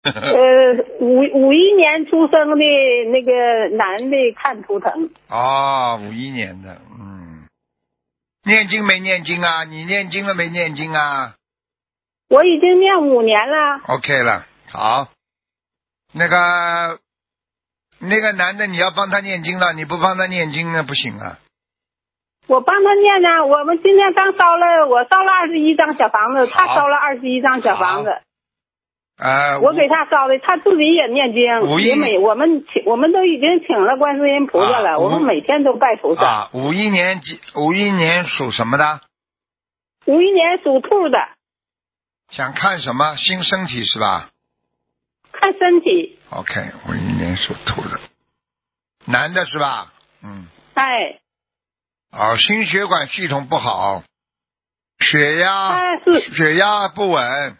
51年出生的那个男的看图腾。 哦，51年的，念经没念经啊？你念经了没念经啊？ 我已经念5年了。 OK 了，好。那个男的，你要帮他念经了，你不帮他念经那不行啊。 我帮他念呢，我们今天刚烧了，我烧了21张小房子，他烧了21张小房子。我给他烧的，他自己也念经，我们都已经请了观世音菩萨了，我们每天都拜菩萨。 51年属什么的 ？51年属兔的。 想看什么？新身体是吧？ 看身体。 OK， 51年属兔的，男的是吧？ 哎。 心血管系统不好，血压不稳，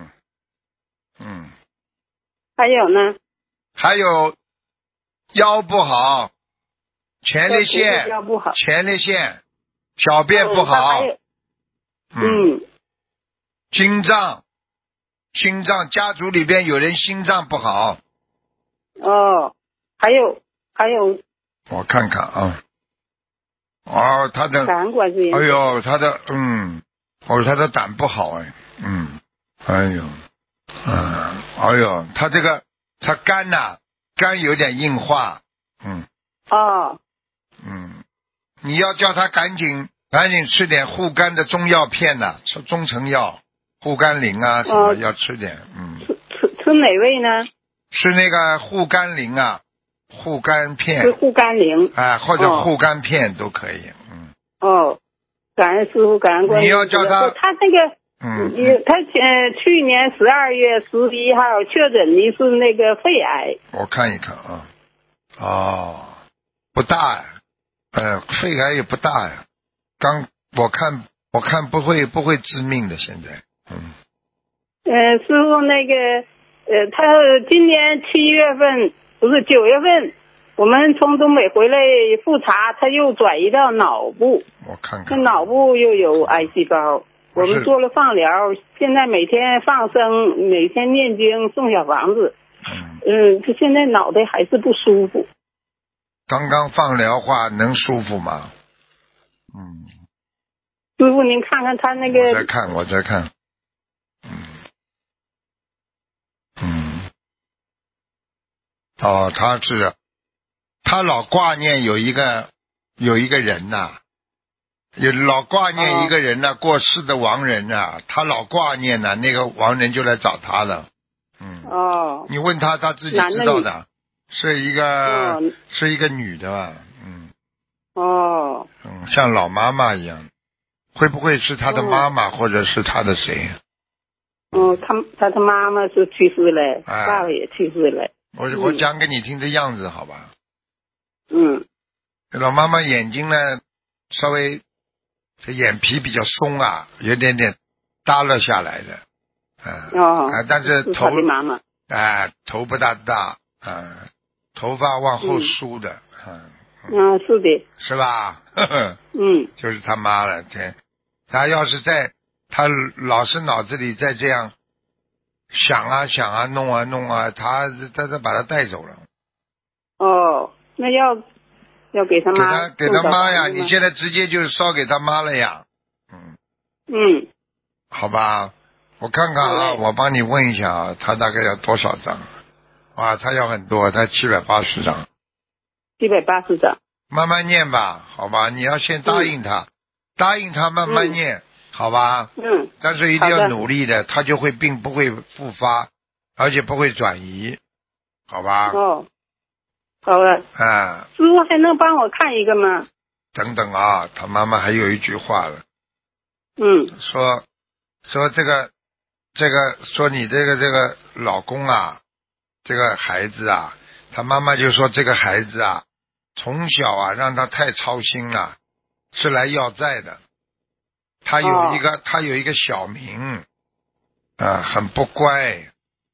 还有呢？ 还有腰不好，前列腺，小便不好，心脏家族里边有人心脏不好。 还有。 我看看啊。他的，他的胆不好哎，他肝肝有点硬化，你要叫他赶紧吃点护肝的中药片呐，吃中成药，护肝灵啊什么要吃点， 吃哪位呢？ 吃那个护肝灵啊。护肝片， 是护肝灵， 或者护肝片都可以， 感恩师傅，感恩观世音。 你要叫他那个，他去年12月11号确诊的是那个肺癌。 我看一看啊，不大呀，肺癌也不大呀，我看不会致命的，现在， 师傅那个，他今年7月份。不是9月份，我们从东北回来复查，他又转移到脑部。 我看看， 脑部又有癌细胞。我们做了放疗，现在每天放生，每天念经，送小房子。他现在脑袋还是不舒服。 刚刚放疗话能舒服吗？ 师傅，您看看他那个。 我在看。他老挂念有一个人呐，老挂念一个人呐，过世的亡人呐，他老挂念呐，那个亡人就来找他了。你问他自己知道的，是一个女的吧？像老妈妈一样，会不会是他的妈妈，或者是他的谁？ 他的妈妈是去世了，爸爸也去世了。 我讲给你听这样子好吧？老妈妈眼睛呢，稍微这眼皮比较松啊，有点耷拉下来的，但是头不大，头发往后梳的， 是的， 是吧？就是他妈了，他要是他老是脑子里再这样想啊，弄啊，他把他带走了。 那要给他妈， 给他妈呀！你现在直接就烧给他妈了呀。好吧，我看看啊，我帮你问一下啊，他大概要多少张？他要很多，他780张。 780张。 慢慢念吧，好吧？你要先答应他，慢慢念，好吧？但是一定要努力的，他就会病不会复发，而且不会转移，好吧？ 好了。师傅还能帮我看一个吗？ 等等啊，他妈妈还有一句话了。说这个说你这个老公啊，这个孩子啊，他妈妈就说这个孩子啊，从小啊让他太操心了，是来要债的。他有一个小名，很不乖，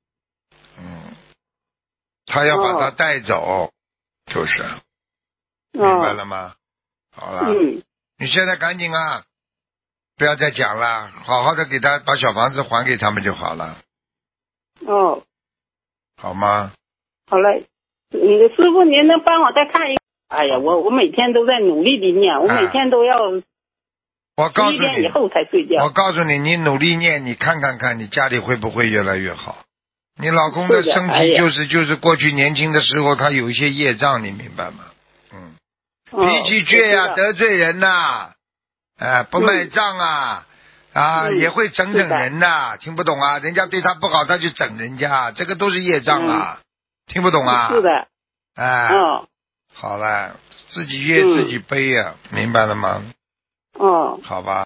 他要把他带走，就是明白了吗？好了，你现在赶紧啊，不要再讲了，好好的给他把小房子还给他们就好了。 好吗？ 好嘞，师傅您能帮我再看一个？哎呀，我每天都在努力的念，我每天都要11点以后才睡觉。 我告诉你，你努力念，你看看你家里会不会越来越好？你老公的身体就是过去年轻的时候他有一些业障，你明白吗？脾气倔呀，得罪人呐，不卖账啊，也会整人呐，听不懂啊？人家对他不好，他就整人家，这个都是业障啊，听不懂啊？ 是的， 好了，自己业自己背呀，明白了吗？ 好吧。